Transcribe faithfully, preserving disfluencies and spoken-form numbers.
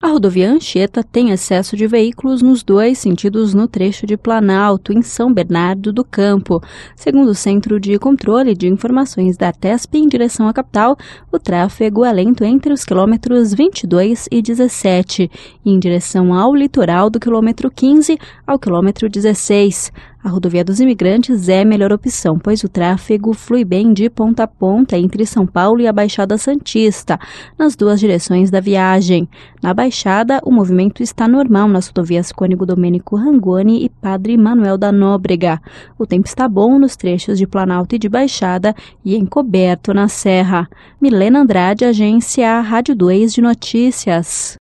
A rodovia Anchieta tem excesso de veículos nos dois sentidos no trecho de Planalto, em São Bernardo do Campo. Segundo o Centro de Controle de Informações da Artesp, em direção à capital, o tráfego é lento entre os quilômetros vinte e dois e dezessete, e em direção ao litoral do quilômetro quinze ao quilômetro dezesseis. A rodovia dos Imigrantes é a melhor opção, pois o tráfego flui bem de ponta a ponta entre São Paulo e a Baixada Santista, nas duas direções da viagem. Na Baixada, o movimento está normal nas rodovias Cônego Domênico Rangoni e Padre Manuel da Nóbrega. O tempo está bom nos trechos de Planalto e de Baixada e encoberto na Serra. Milena Andrade, agência Rádio dois de Notícias.